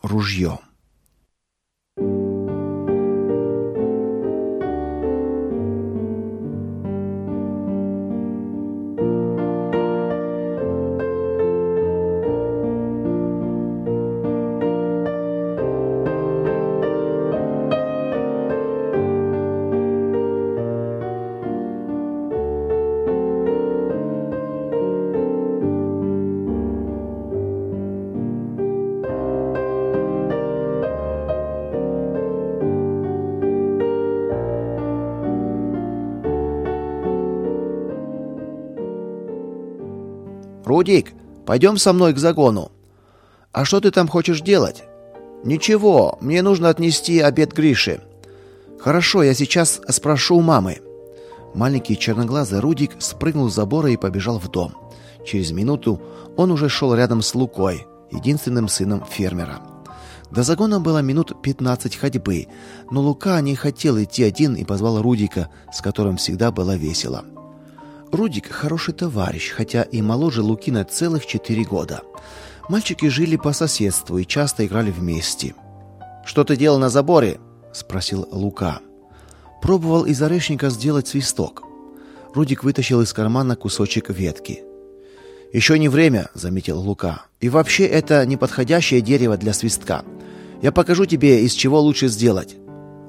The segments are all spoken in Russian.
ружье. «Рудик, пойдем со мной к загону». «А что ты там хочешь делать?» «Ничего, мне нужно отнести обед Грише». «Хорошо, я сейчас спрошу у мамы». Маленький черноглазый Рудик спрыгнул с забора и побежал в дом. Через минуту он уже шел рядом с Лукой, единственным сыном фермера. До загона было минут 15 ходьбы, но Лука не хотел идти один и позвал Рудика, с которым всегда было весело. Рудик хороший товарищ, хотя и моложе Луки на целых 4 года. Мальчики жили по соседству и часто играли вместе. «Что ты делал на заборе?» – спросил Лука. Пробовал из орешника сделать свисток. Рудик вытащил из кармана кусочек ветки. «Еще не время», – заметил Лука. «И вообще это неподходящее дерево для свистка. Я покажу тебе, из чего лучше сделать».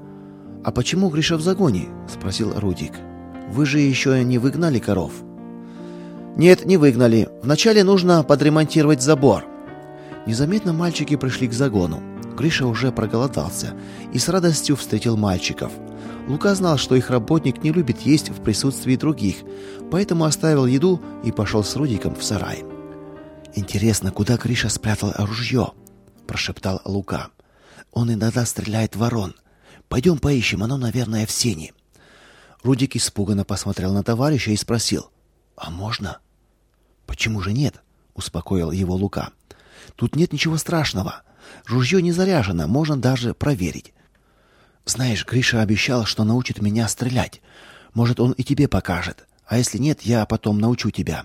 «А почему Гриша в загоне?» – спросил Рудик. «Вы же еще не выгнали коров?» «Нет, не выгнали. Вначале нужно подремонтировать забор». Незаметно мальчики пришли к загону. Гриша уже проголодался и с радостью встретил мальчиков. Лука знал, что их работник не любит есть в присутствии других, поэтому оставил еду и пошел с Рудиком в сарай. «Интересно, куда Гриша спрятал ружье?» – прошептал Лука. «Он иногда стреляет в ворон. Пойдем поищем, оно, наверное, в сене». Рудик испуганно посмотрел на товарища и спросил: «А можно?» «Почему же нет?» – успокоил его Лука. «Тут нет ничего страшного. Ружье не заряжено, можно даже проверить. Знаешь, Гриша обещал, что научит меня стрелять. Может, он и тебе покажет. А если нет, я потом научу тебя».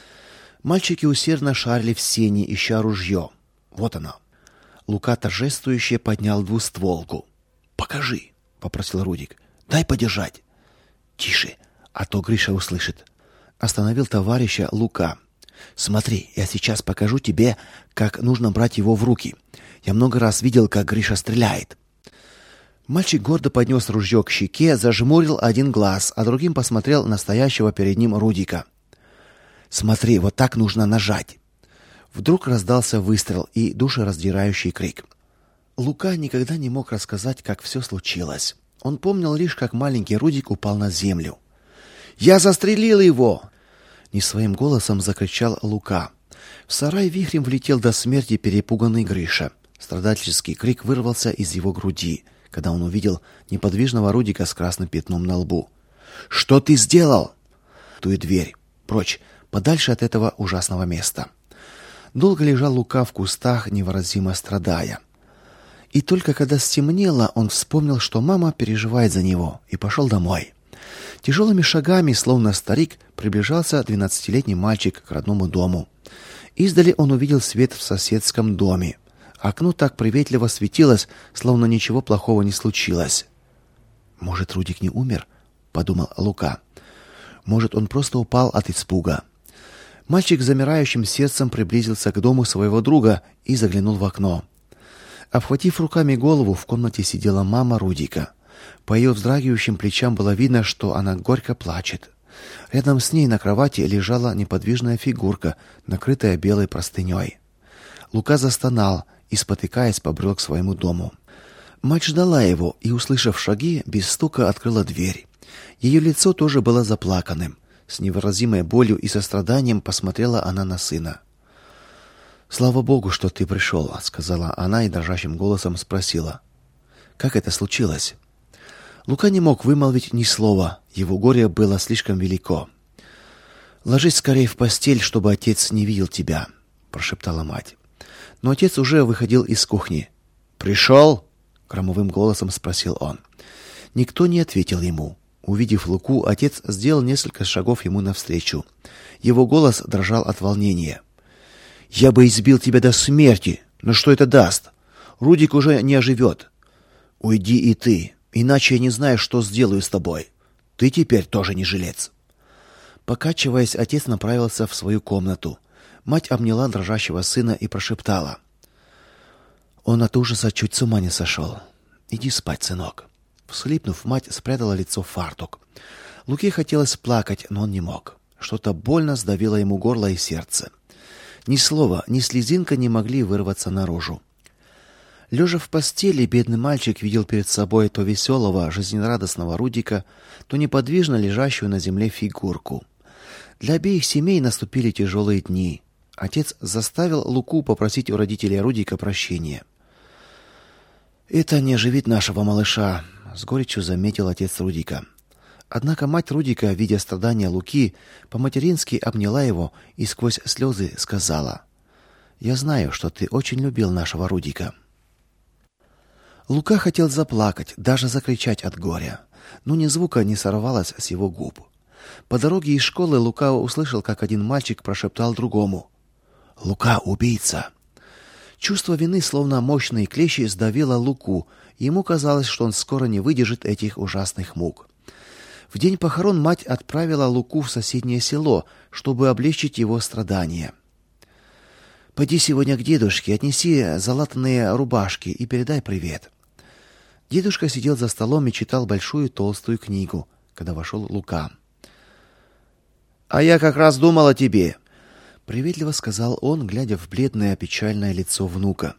Мальчики усердно шарили в сене, ища ружье. Вот оно. Лука торжествующе поднял двустволку. «Покажи», – попросил Рудик. «Дай подержать». «Тише, а то Гриша услышит». Остановил товарища Лука. «Смотри, я сейчас покажу тебе, как нужно брать его в руки. Я много раз видел, как Гриша стреляет». Мальчик гордо поднес ружье к щеке, зажмурил один глаз, а другим посмотрел на стоящего перед ним Рудика. «Смотри, вот так нужно нажать». Вдруг раздался выстрел и душераздирающий крик. Лука никогда не мог рассказать, как все случилось. Он помнил лишь, как маленький Рудик упал на землю. «Я застрелил его!» — не своим голосом закричал Лука. В сарай вихрем влетел до смерти перепуганный Гриша. Страдальческий крик вырвался из его груди, когда он увидел неподвижного Рудика с красным пятном на лбу. «Что ты сделал?» «Ту и дверь. Прочь, подальше от этого ужасного места». Долго лежал Лука в кустах, невыразимо страдая. И только когда стемнело, он вспомнил, что мама переживает за него, и пошел домой. Тяжелыми шагами, словно старик, приближался 12-летний мальчик к родному дому. Издали он увидел свет в соседском доме. Окно так приветливо светилось, словно ничего плохого не случилось. «Может, Рудик не умер?» – подумал Лука. «Может, он просто упал от испуга». Мальчик с замирающим сердцем приблизился к дому своего друга и заглянул в окно. Обхватив руками голову, в комнате сидела мама Рудика. По ее вздрагивающим плечам было видно, что она горько плачет. Рядом с ней на кровати лежала неподвижная фигурка, накрытая белой простыней. Лука застонал и, спотыкаясь, побрел к своему дому. Мать ждала его и, услышав шаги, без стука открыла дверь. Ее лицо тоже было заплаканным. С невыразимой болью и состраданием посмотрела она на сына. «Слава Богу, что ты пришел», — сказала она и дрожащим голосом спросила: «Как это случилось?» Лука не мог вымолвить ни слова, его горе было слишком велико. «Ложись скорее в постель, чтобы отец не видел тебя», — прошептала мать. Но отец уже выходил из кухни. «Пришел?» — громовым голосом спросил он. Никто не ответил ему. Увидев Луку, отец сделал несколько шагов ему навстречу. Его голос дрожал от волнения. «Я бы избил тебя до смерти, но что это даст? Рудик уже не оживет. Уйди и ты, иначе я не знаю, что сделаю с тобой. Ты теперь тоже не жилец». Покачиваясь, отец направился в свою комнату. Мать обняла дрожащего сына и прошептала: «Он от ужаса чуть с ума не сошел. Иди спать, сынок». Всхлипнув, мать спрятала лицо в фартук. Луке хотелось плакать, но он не мог. Что-то больно сдавило ему горло и сердце. Ни слова, ни слезинка не могли вырваться наружу. Лежа в постели, бедный мальчик видел перед собой то веселого, жизнерадостного Рудика, то неподвижно лежащую на земле фигурку. Для обеих семей наступили тяжелые дни. Отец заставил Луку попросить у родителей Рудика прощения. «Это не оживит нашего малыша», — с горечью заметил отец Рудика. Однако мать Рудика, видя страдания Луки, по-матерински обняла его и сквозь слезы сказала: «Я знаю, что ты очень любил нашего Рудика». Лука хотел заплакать, даже закричать от горя, но ни звука не сорвалось с его губ. По дороге из школы Лука услышал, как один мальчик прошептал другому: «Лука убийца». Чувство вины, словно мощные клещи, сдавило Луку, и ему казалось, что он скоро не выдержит этих ужасных мук. В день похорон мать отправила Луку в соседнее село, чтобы облегчить его страдания. «Пойди сегодня к дедушке, отнеси залатанные рубашки и передай привет». Дедушка сидел за столом и читал большую толстую книгу, когда вошел Лука. «А я как раз думал о тебе», — приветливо сказал он, глядя в бледное печальное лицо внука.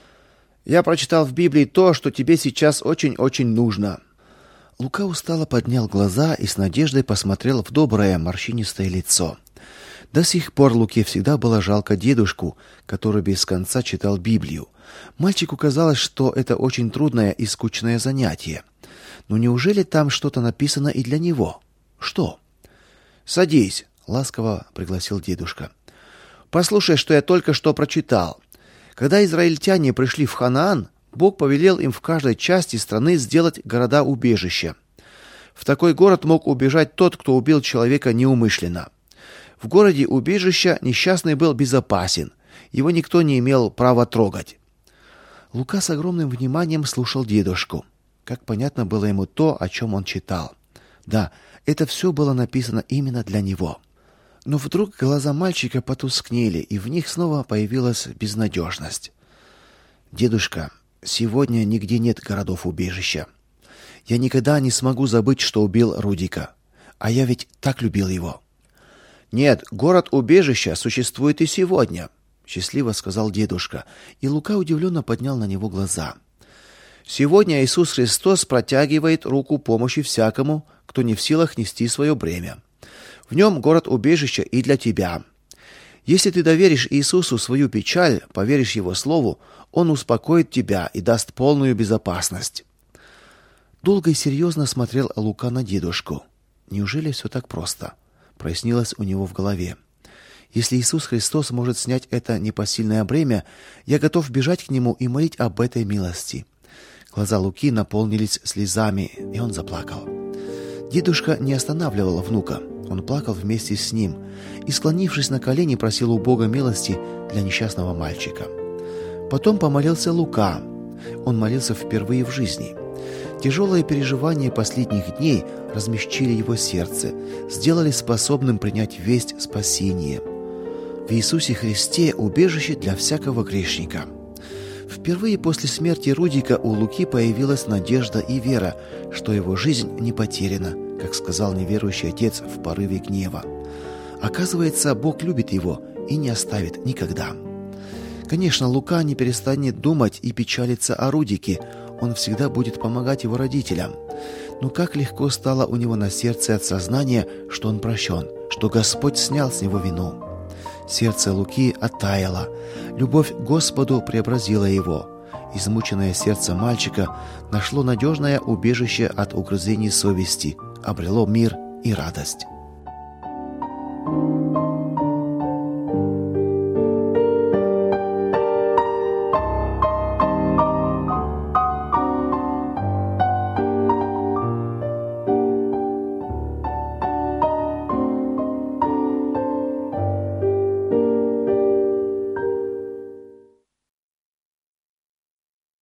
«Я прочитал в Библии то, что тебе сейчас очень-очень нужно». Лука устало поднял глаза и с надеждой посмотрел в доброе морщинистое лицо. До сих пор Луке всегда было жалко дедушку, который без конца читал Библию. Мальчику казалось, что это очень трудное и скучное занятие. Но неужели там что-то написано и для него? Что? «Садись», — ласково пригласил дедушка. «Послушай, что я только что прочитал. Когда израильтяне пришли в Ханаан, Бог повелел им в каждой части страны сделать города-убежища. В такой город мог убежать тот, кто убил человека неумышленно. В городе-убежища несчастный был безопасен, его никто не имел права трогать». Лука с огромным вниманием слушал дедушку. Как понятно было ему то, о чем он читал. Да, это все было написано именно для него. Но вдруг глаза мальчика потускнели, и в них снова появилась безнадежность. «Дедушка, сегодня нигде нет городов-убежища. Я никогда не смогу забыть, что убил Рудика. А я ведь так любил его». «Нет, город-убежища существует и сегодня», — счастливо сказал дедушка, и Лука удивленно поднял на него глаза. «Сегодня Иисус Христос протягивает руку помощи всякому, кто не в силах нести свое бремя. В нем город-убежища и для тебя. Если ты доверишь Иисусу свою печаль, поверишь Его слову, Он успокоит тебя и даст полную безопасность». Долго и серьезно смотрел Лука на дедушку. Неужели все так просто? Прояснилось у него в голове. Если Иисус Христос может снять это непосильное бремя, я готов бежать к Нему и молить об этой милости. Глаза Луки наполнились слезами, и он заплакал. Дедушка не останавливал внука. Он плакал вместе с ним и, склонившись на колени, просил у Бога милости для несчастного мальчика. Потом помолился Лука. Он молился впервые в жизни. Тяжелые переживания последних дней размягчили его сердце, сделали способным принять весть спасения. В Иисусе Христе убежище для всякого грешника. Впервые после смерти Рудика у Луки появилась надежда и вера, что его жизнь не потеряна, как сказал неверующий отец в порыве гнева. Оказывается, Бог любит его и не оставит никогда. Конечно, Лука не перестанет думать и печалиться о Рудике, он всегда будет помогать его родителям. Но как легко стало у него на сердце от сознания, что он прощен, что Господь снял с него вину. Сердце Луки оттаяло, любовь к Господу преобразила его. Измученное сердце мальчика нашло надежное убежище от угрызений совести, обрело мир и радость.